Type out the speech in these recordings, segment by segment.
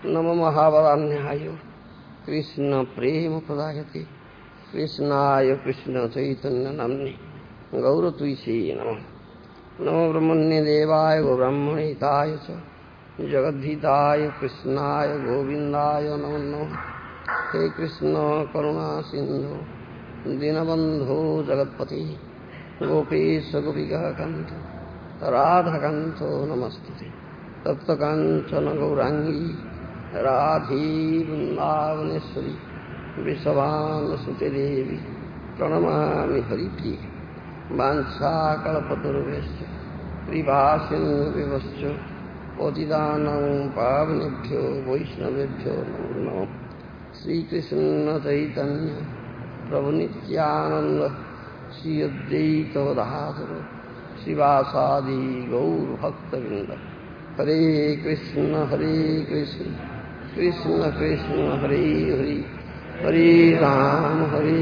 नमो महावरान्याय कृष्ण प्रेम प्रदायते कृष्णाय कृष्ण चैतन्य नाम्ने गौरतुष्ये नमः। नमो ब्रह्मण्य देवाय गो ब्रह्मणिताय च जगद्धिताय कृष्णाय गोविंदाय नमो नमः। हे कृष्ण करुणा सिंधु दीनबंधो जगत्पति गोपेश गोपिकाकांत राधाकांतो नमस्तुते। तप्तकांचन गौरांगी राधी वृंदावनेश्वरी वृषभानुसुते देवी प्रणमामि हरिप्रिये। वाञ्छाकल्पतरुभ्यश्च कृपासिन्धुभ्यश्च पतितानां पावनेभ्यो वैष्णवेभ्यो नमो नमः। श्रीकृष्ण चैतन्य प्रभु नित्यानंद श्री अद्वैत गदाधर श्रीवासादि गौरभक्तवृंद। हरे कृष्ण कृष्ण कृष्ण हरे हरे हरे राम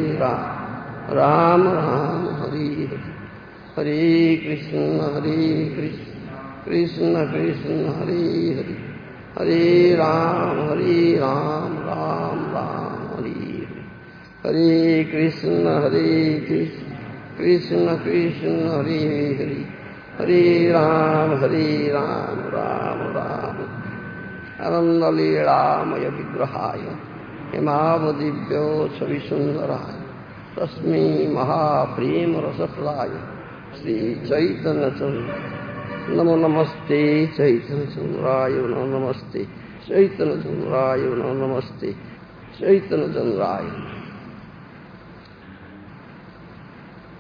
राम राम हरे हरे। हरे कृष्ण कृष्ण कृष्ण हरे हरे हरे राम राम राम हरे हरे। हरे कृष्ण कृष्ण कृष्ण हरे हरे हरे राम राम राम। आनंद लीलामय विग्रहाय हेमावदिव्यो छवि सुंदराय तस्मै महाप्रेम रसफलाय श्री चैतन्य चंद्र नमो नमस्ते। चैतन्य चंद्राय नमो नमस्ते। चैतन्य चंद्राय नमो नमस्ते। चैतन्य चंद्राय